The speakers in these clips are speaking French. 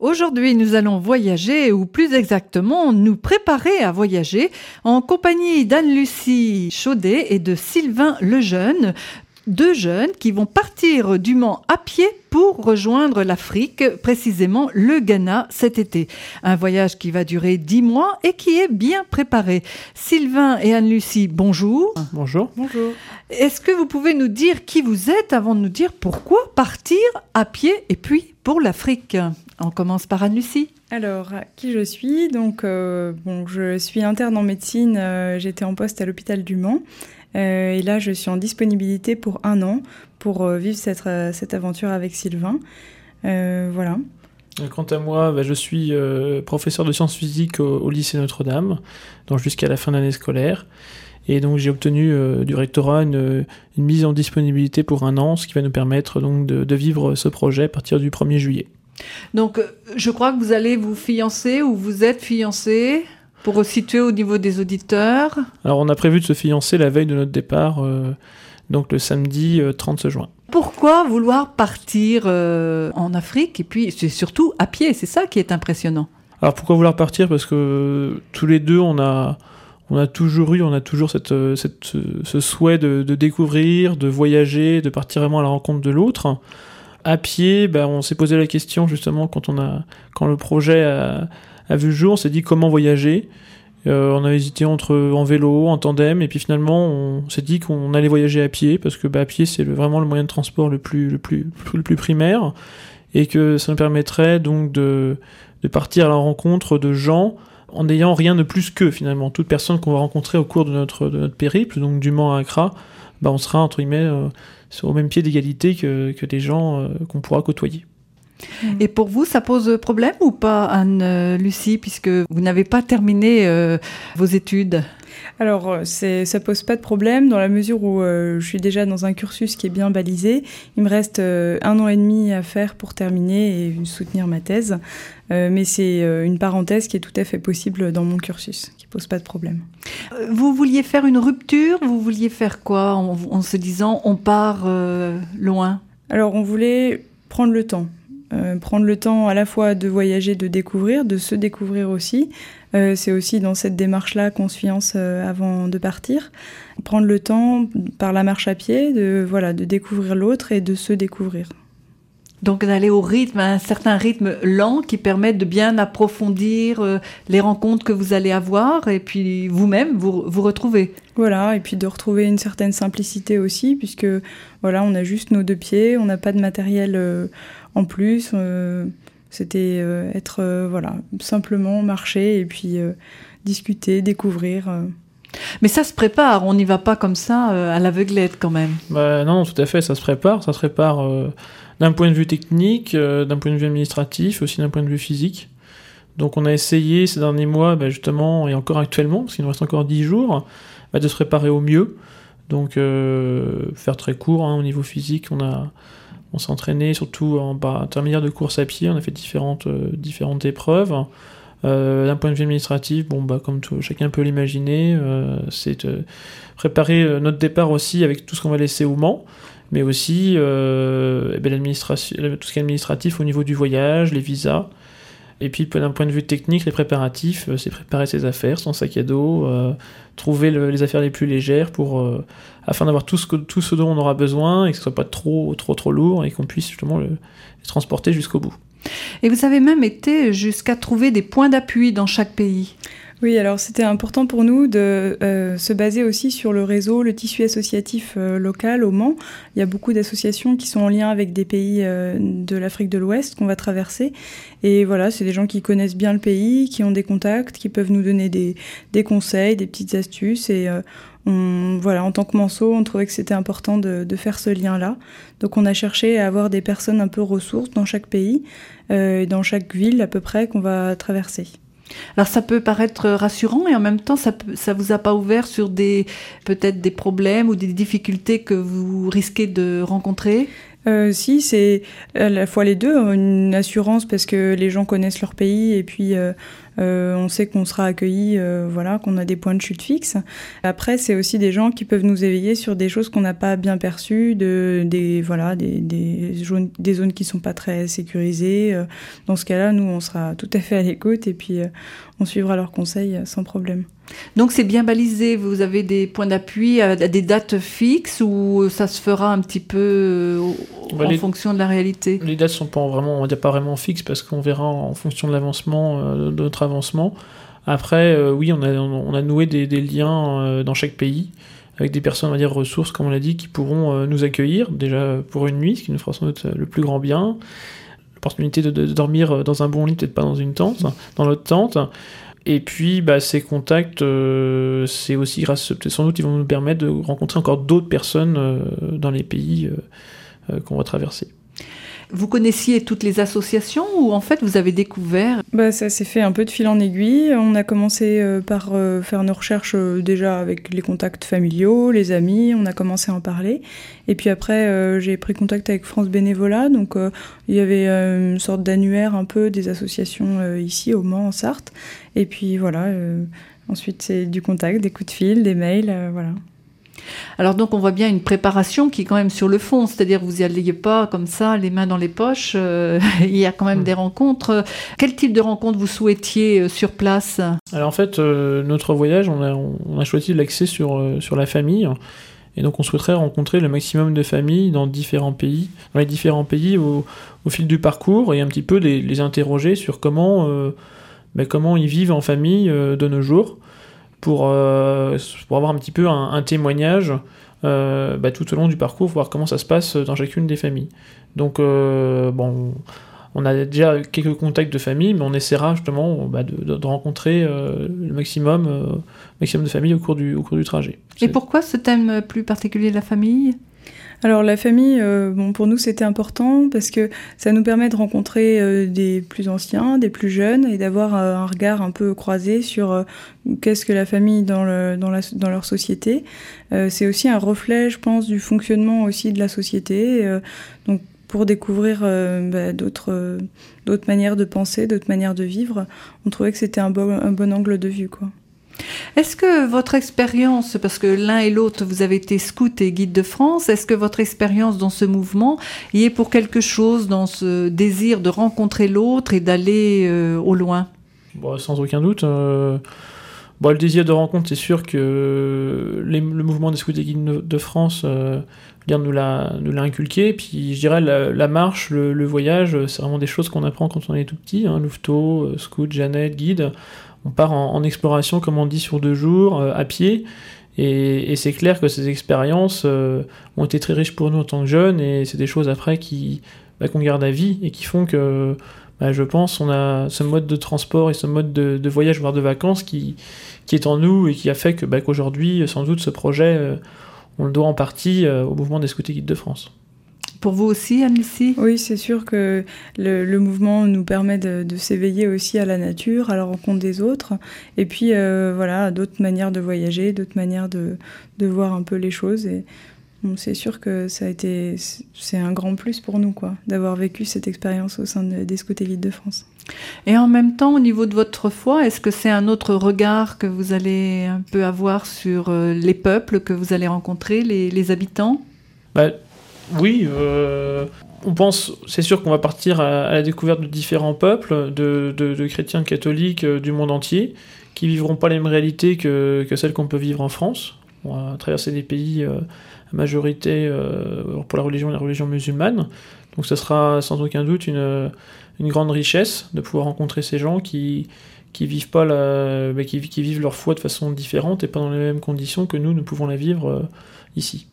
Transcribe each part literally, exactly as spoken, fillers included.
Aujourd'hui, nous allons voyager, ou plus exactement, nous préparer à voyager en compagnie d'Anne-Lucie Chaudet et de Sylvain Lejeune, deux jeunes qui vont partir du Mans à pied pour rejoindre l'Afrique, précisément le Ghana cet été. Un voyage qui va durer dix mois et qui est bien préparé. Sylvain et Anne-Lucie, bonjour. Bonjour. Bonjour. Est-ce que vous pouvez nous dire qui vous êtes avant de nous dire pourquoi partir à pied et puis pour l'Afrique ? On commence par Anne-Lucie. Alors, qui je suis ? Donc, euh, bon, je suis interne en médecine. Euh, j'étais en poste à l'hôpital du Mans. Euh, et là, je suis en disponibilité pour un an pour euh, vivre cette, euh, cette aventure avec Sylvain. Euh, voilà. Quant à moi, bah, je suis euh, professeur de sciences physiques au, au lycée Notre-Dame, donc jusqu'à la fin de l'année scolaire. Et donc j'ai obtenu euh, du rectorat une, une mise en disponibilité pour un an, ce qui va nous permettre donc de, de vivre ce projet à partir du premier juillet. Donc, je crois que vous allez vous fiancer ou vous êtes fiancé pour situer au niveau des auditeurs. Alors, on a prévu de se fiancer la veille de notre départ, euh, donc le samedi euh, trente juin. Pourquoi vouloir partir euh, en Afrique et puis c'est surtout à pied, c'est ça qui est impressionnant. Alors, pourquoi vouloir partir ? Parce que euh, tous les deux, on a, on a toujours eu, on a toujours cette, cette, ce souhait de, de découvrir, de voyager, de partir vraiment à la rencontre de l'autre. À pied, bah, on s'est posé la question justement quand, on a, quand le projet a, a vu le jour, on s'est dit comment voyager. Euh, on a hésité entre en vélo, en tandem, et puis finalement on s'est dit qu'on allait voyager à pied, parce que bah, à pied c'est le, vraiment le moyen de transport le plus, le, plus, le plus primaire, et que ça nous permettrait donc de, de partir à la rencontre de gens en n'ayant rien de plus qu'eux finalement. Toute personne qu'on va rencontrer au cours de notre, de notre périple, donc du Mans à Accra, bah, on sera entre guillemets euh, au même pied d'égalité que, que des gens euh, qu'on pourra côtoyer. Et pour vous, ça pose problème ou pas, Anne-Lucie, puisque vous n'avez pas terminé euh, vos études ? Alors, c'est, ça pose pas de problème dans la mesure où euh, je suis déjà dans un cursus qui est bien balisé. Il me reste euh, un an et demi à faire pour terminer et soutenir ma thèse. Euh, mais c'est euh, une parenthèse qui est tout à fait possible dans mon cursus, qui pose pas de problème. Vous vouliez faire une rupture ? Vous vouliez faire quoi en, en se disant on part euh, loin ? Alors, on voulait prendre le temps. Euh, prendre le temps à la fois de voyager, de découvrir, de se découvrir aussi. Euh, c'est aussi dans cette démarche-là qu'on se fiance euh, avant de partir. Prendre le temps, par la marche à pied, de, voilà, de découvrir l'autre et de se découvrir. Donc d'aller au rythme, à un certain rythme lent qui permet de bien approfondir euh, les rencontres que vous allez avoir et puis vous-même vous, vous retrouver. Voilà, et puis de retrouver une certaine simplicité aussi, puisque voilà, on a juste nos deux pieds, on n'a pas de matériel euh, en plus. Euh, c'était euh, être, euh, voilà, simplement marcher et puis euh, discuter, découvrir. Euh. Mais ça se prépare, on n'y va pas comme ça euh, à l'aveuglette quand même. Bah, non, tout à fait, ça se prépare. Ça se prépare euh, d'un point de vue technique, euh, d'un point de vue administratif, aussi d'un point de vue physique. Donc on a essayé ces derniers mois, bah, justement, et encore actuellement, parce qu'il nous reste encore dix jours, bah, de se préparer au mieux. Donc euh, faire très court, hein, au niveau physique, on a... On s'est entraîné surtout en bah, intermédiaire de course à pied, on a fait différentes, euh, différentes épreuves. Euh, d'un point de vue administratif, bon, bah, comme tout, chacun peut l'imaginer, euh, c'est de préparer euh, notre départ aussi avec tout ce qu'on va laisser au Mans, mais aussi euh, eh ben, l'administration, tout ce qui est administratif au niveau du voyage, les visas. Et puis d'un point de vue technique, les préparatifs, euh, c'est préparer ses affaires, son sac à dos, euh, trouver le, les affaires les plus légères pour, euh, afin d'avoir tout ce, que, tout ce dont on aura besoin et que ce soit pas trop trop trop lourd et qu'on puisse justement le, le transporter jusqu'au bout. Et vous avez même été jusqu'à trouver des points d'appui dans chaque pays. Oui, alors c'était important pour nous de euh, se baser aussi sur le réseau, le tissu associatif euh, local au Mans. Il y a beaucoup d'associations qui sont en lien avec des pays euh, de l'Afrique de l'Ouest qu'on va traverser. Et voilà, c'est des gens qui connaissent bien le pays, qui ont des contacts, qui peuvent nous donner des, des conseils, des petites astuces. Et euh, on, voilà, en tant que Manceau, on trouvait que c'était important de, de faire ce lien-là. Donc on a cherché à avoir des personnes un peu ressources dans chaque pays, euh, dans chaque ville à peu près qu'on va traverser. Alors ça peut paraître rassurant et en même temps ça ça vous a pas ouvert sur des peut-être des problèmes ou des difficultés que vous risquez de rencontrer ? Euh, si, c'est à la fois les deux, une assurance parce que les gens connaissent leur pays et puis euh, Euh, on sait qu'on sera accueilli, euh, voilà, qu'on a des points de chute fixes. Après, c'est aussi des gens qui peuvent nous éveiller sur des choses qu'on n'a pas bien perçues, de, des, voilà, des, des, zones, des zones qui sont pas très sécurisées. Euh, dans ce cas-là, nous, on sera tout à fait à l'écoute et puis euh, on suivra leurs conseils sans problème. Donc c'est bien balisé, vous avez des points d'appui à des dates fixes ou ça se fera un petit peu bah, en les, fonction de la réalité? Les dates sont pas vraiment, on va dire pas vraiment fixes parce qu'on verra en fonction de l'avancement, euh, de notre avancement. Après, euh, oui, on a, on a noué des, des liens euh, dans chaque pays avec des personnes, on va dire ressources, comme on l'a dit, qui pourront euh, nous accueillir déjà pour une nuit, ce qui nous fera sans doute le plus grand bien. L'opportunité de, de, de dormir dans un bon lit, peut-être pas dans une tente, dans notre tente. Et puis, bah, ces contacts, euh, c'est aussi grâce, sans doute, ils vont nous permettre de rencontrer encore d'autres personnes euh, dans les pays euh, euh, qu'on va traverser. Vous connaissiez toutes les associations ou en fait vous avez découvert? Bah, ça s'est fait un peu de fil en aiguille. On a commencé euh, par euh, faire nos recherches euh, déjà avec les contacts familiaux, les amis, on a commencé à en parler. Et puis après, euh, j'ai pris contact avec France Bénévolat. Donc euh, il y avait euh, une sorte d'annuaire un peu des associations euh, ici au Mans, en Sarthe. Et puis voilà, euh, ensuite c'est du contact, des coups de fil, des mails, euh, voilà. Alors donc on voit bien une préparation qui est quand même sur le fond, c'est-à-dire vous n'y alliez pas comme ça, les mains dans les poches, euh, il y a quand même mmh. des rencontres. Quel type de rencontres vous souhaitiez euh, sur place? Alors en fait, euh, notre voyage, on a, on a choisi l'accès sur, euh, sur la famille, et donc on souhaiterait rencontrer le maximum de familles dans différents pays, dans les différents pays au, au fil du parcours, et un petit peu les, les interroger sur comment, euh, ben, comment ils vivent en famille euh, de nos jours. Pour, euh, pour avoir un petit peu un, un témoignage euh, bah, tout au long du parcours, voir comment ça se passe dans chacune des familles. Donc, euh, bon, on a déjà quelques contacts de famille, mais on essaiera justement bah, de, de, de rencontrer euh, le maximum, euh, maximum de familles au cours du, au cours du trajet. Et C'est... pourquoi ce thème plus particulier de la famille ? Alors la famille, euh, bon, pour nous c'était important parce que ça nous permet de rencontrer euh, des plus anciens, des plus jeunes et d'avoir euh, un regard un peu croisé sur euh, qu'est-ce que la famille dans, le, dans, la, dans leur société. Euh, c'est aussi un reflet, je pense, du fonctionnement aussi de la société. Euh, donc pour découvrir euh, bah, d'autres, euh, d'autres manières de penser, d'autres manières de vivre, on trouvait que c'était un bon, un bon angle de vue, quoi. Est-ce que votre expérience, parce que l'un et l'autre, vous avez été scout et guide de France, est-ce que votre expérience dans ce mouvement y est pour quelque chose, dans ce désir de rencontrer l'autre et d'aller euh, au loin ? Bon, sans aucun doute. Euh... Bon, le désir de rencontre, c'est sûr que les, le mouvement des scouts et guides de France euh, nous, l'a, nous l'a inculqué. Puis je dirais la, la marche, le, le voyage, c'est vraiment des choses qu'on apprend quand on est tout petit. Hein, Louveteau, scout, Jeannette, guide. On part en, en exploration, comme on dit, sur deux jours, euh, à pied. Et, et c'est clair que ces expériences euh, ont été très riches pour nous en tant que jeunes. Et c'est des choses après qui, bah, qu'on garde à vie et qui font que, bah, je pense, on a ce mode de transport et ce mode de, de voyage, voire de vacances, qui, qui est en nous et qui a fait que, bah, qu'aujourd'hui, sans doute, ce projet, euh, on le doit en partie euh, au mouvement des scouts et guides de France. Pour vous aussi, Anne-Lucie ? Oui, c'est sûr que le, le mouvement nous permet de, de s'éveiller aussi à la nature, à la rencontre des autres, et puis euh, voilà, d'autres manières de voyager, d'autres manières de, de voir un peu les choses. Et bon, c'est sûr que ça a été, c'est un grand plus pour nous, quoi, d'avoir vécu cette expérience au sein de, des Scouts et Guides de France. Et en même temps, au niveau de votre foi, est-ce que c'est un autre regard que vous allez un peu avoir sur les peuples que vous allez rencontrer, les, les habitants ? bah, Oui, euh, on pense, c'est sûr qu'on va partir à, à la découverte de différents peuples, de, de, de chrétiens, de catholiques euh, du monde entier, qui vivront pas les mêmes réalités que, que celles qu'on peut vivre en France. On va traverser des pays euh, à majorité euh, pour la religion, la religion musulmane. Donc ça sera sans aucun doute une, une grande richesse de pouvoir rencontrer ces gens qui qui vivent pas la, bah, qui, qui vivent leur foi de façon différente et pas dans les mêmes conditions que nous, nous pouvons la vivre euh, ici.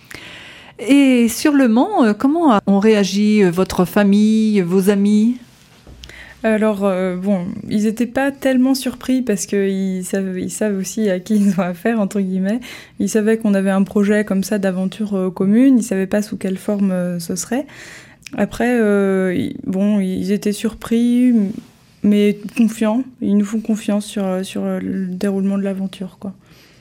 Et sur le Mans, comment ont réagi votre famille, vos amis ? Alors, euh, bon, ils n'étaient pas tellement surpris parce qu'ils savent, ils savent aussi à qui ils ont affaire, entre guillemets. Ils savaient qu'on avait un projet comme ça d'aventure euh, commune, ils ne savaient pas sous quelle forme euh, ce serait. Après, euh, ils, bon, ils étaient surpris, mais confiants. Ils nous font confiance sur, sur le déroulement de l'aventure, quoi.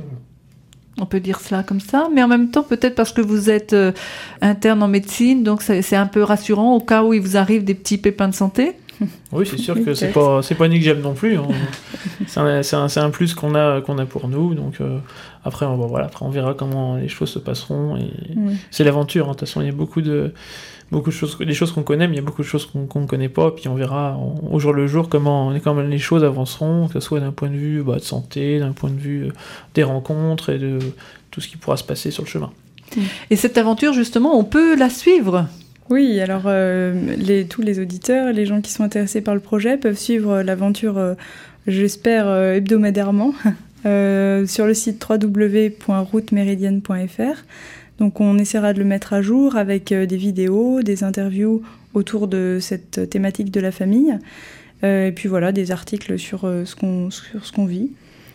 On peut dire cela comme ça, mais en même temps, peut-être parce que vous êtes euh, interne en médecine, donc c'est, c'est un peu rassurant au cas où il vous arrive des petits pépins de santé. Oui, c'est sûr que c'est pas, c'est pas négligeable non plus. Hein. c'est, un, c'est, un, c'est un plus qu'on a, qu'on a pour nous. Donc euh, après, on, bon, voilà, après, on verra comment les choses se passeront. Et oui. C'est l'aventure. Hein. De toute façon, il y a beaucoup de, beaucoup de choses, des choses qu'on connaît, mais il y a beaucoup de choses qu'on, qu'on ne connaît pas. Puis on verra on, au jour le jour comment, comment les choses avanceront, que ce soit d'un point de vue bah, de santé, d'un point de vue euh, des rencontres et de tout ce qui pourra se passer sur le chemin. Et cette aventure, justement, on peut la suivre ? Oui, alors euh, les, tous les auditeurs, les gens qui sont intéressés par le projet peuvent suivre l'aventure, euh, j'espère, euh, hebdomadairement euh, sur le site w w w point route méridienne point f r. Donc on essaiera de le mettre à jour avec euh, des vidéos, des interviews autour de cette thématique de la famille, euh, et puis voilà, des articles sur, euh, ce, qu'on, sur ce qu'on vit.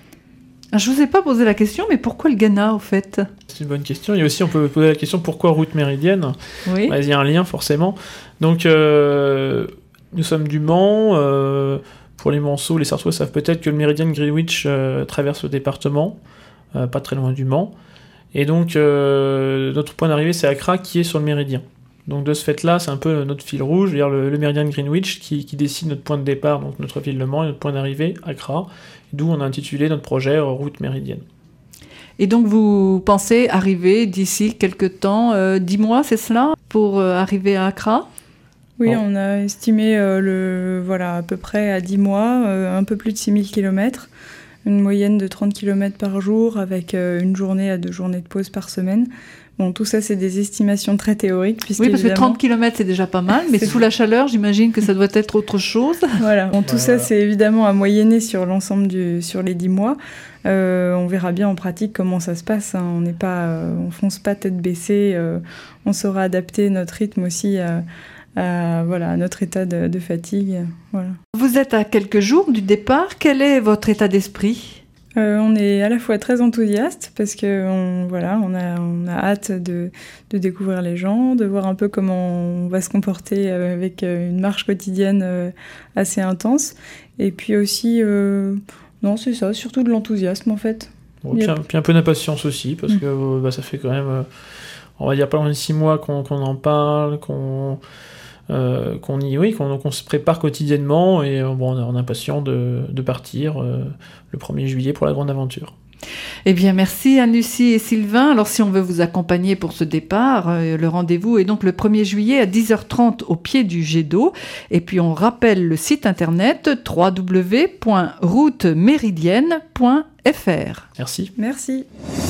Je ne vous ai pas posé la question, mais pourquoi le Ghana, au fait ? C'est une bonne question. Et aussi, on peut poser la question, pourquoi route méridienne ? Oui. Bah, il y a un lien, forcément. Donc, euh, nous sommes du Mans. Euh, pour les Manceaux, les Sartois savent peut-être que le méridien de Greenwich euh, traverse le département, euh, pas très loin du Mans. Et donc, euh, notre point d'arrivée, c'est Accra, qui est sur le méridien. Donc, de ce fait-là, c'est un peu notre fil rouge, c'est-à-dire le, le méridien de Greenwich, qui, qui décide notre point de départ, donc notre ville de Mans, et notre point d'arrivée, Accra. D'où on a intitulé notre projet euh, Route Méridienne. Et donc vous pensez arriver d'ici quelques temps, euh, dix mois, c'est cela, pour euh, arriver à Accra ? Oui, bon. On a estimé euh, le, voilà, à peu près à dix mois, euh, un peu plus de six mille kilomètres, une moyenne de trente kilomètres par jour, avec euh, une journée à deux journées de pause par semaine. Bon, tout ça, c'est des estimations très théoriques. Oui, parce que trente kilomètres, c'est déjà pas mal, mais sous la chaleur, j'imagine que ça doit être autre chose. Voilà. Bon, tout ça, c'est évidemment à moyenner sur l'ensemble du, sur les dix mois. Euh, on verra bien en pratique comment ça se passe. Hein. On n'est pas, euh, on fonce pas tête baissée. Euh, on saura adapter notre rythme aussi à, à, voilà, à notre état de, de fatigue. Voilà. Vous êtes à quelques jours du départ. Quel est votre état d'esprit ? Euh, on est à la fois très enthousiaste parce que on, voilà, on a, on a hâte de, de découvrir les gens, de voir un peu comment on va se comporter avec une marche quotidienne assez intense. Et puis aussi, euh, non, c'est ça, surtout de l'enthousiasme en fait. Bon, puis, un, puis un peu d'impatience aussi parce mmh. que bah, ça fait quand même, on va dire pas loin de six mois qu'on, qu'on en parle, qu'on... Euh, qu'on y, oui, qu'on, qu'on se prépare quotidiennement et euh, bon, on est impatient de, de partir euh, le premier juillet pour la grande aventure. Eh bien, merci Anne-Lucie et Sylvain. Alors, si on veut vous accompagner pour ce départ, euh, le rendez-vous est donc le premier juillet à dix heures trente au pied du jet d'eau. Et puis, on rappelle le site internet w w w point route méridienne point f r. Merci. Merci.